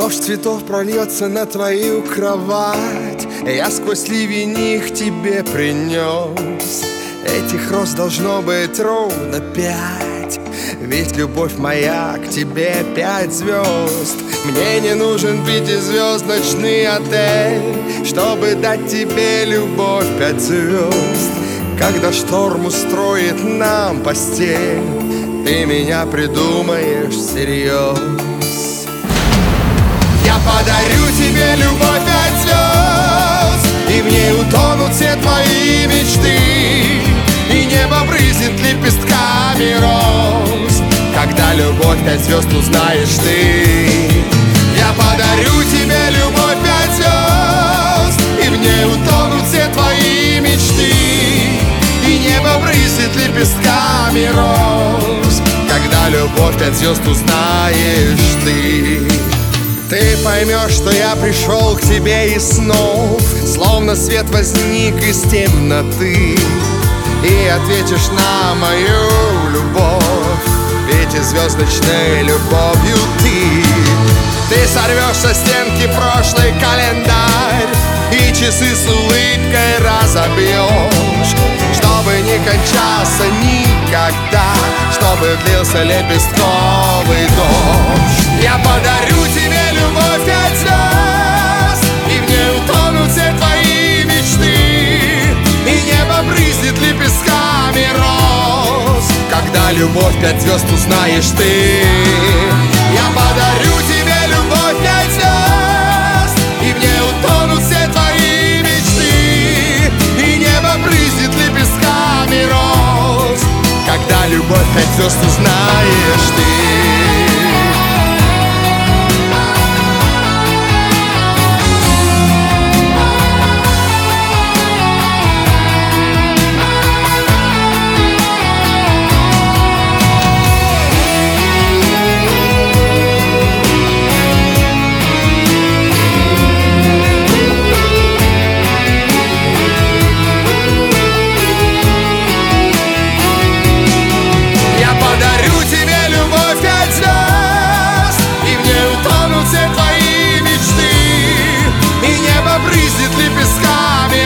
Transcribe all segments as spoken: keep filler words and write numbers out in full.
Дождь цветов прольется на твою кровать, я сквозь ливень их тебе принес. Этих роз должно быть ровно пять, ведь любовь моя к тебе пять звезд. Мне не нужен пятизвездочный отель, чтобы дать тебе любовь пять звезд. Когда шторм устроит нам постель, ты меня придумаешь всерьез. Я подарю тебе любовь пять звезд, и в ней утонут все твои мечты, и небо брызнет лепестками роз, когда любовь пять звезд узнаешь ты. Я подарю тебе любовь пять звезд, и в ней утонут все твои мечты, и небо брызнет лепестками роз, когда любовь пять звезд узнаешь ты. Ты поймешь, что я пришел к тебе из снов, словно свет возник из темноты, и ответишь на мою любовь пятизвездочной любовью ты. Ты сорвешь со стенки прошлый календарь и часы с улыбкой разобьешь, чтобы не кончался никогда, чтобы длился лепестковый дождь. Я подарю тебе любовь пять звезд, и в ней утонут все твои мечты, и небо брызнет лепестками роз, когда любовь пять звезд узнаешь ты. Я подарю тебе любовь пять звезд, и в ней утонут все твои мечты, и небо брызнет лепестками роз, когда любовь пять звезд узнаешь ты.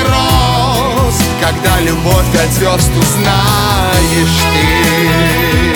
Когда любовь пять звезд узнаешь ты.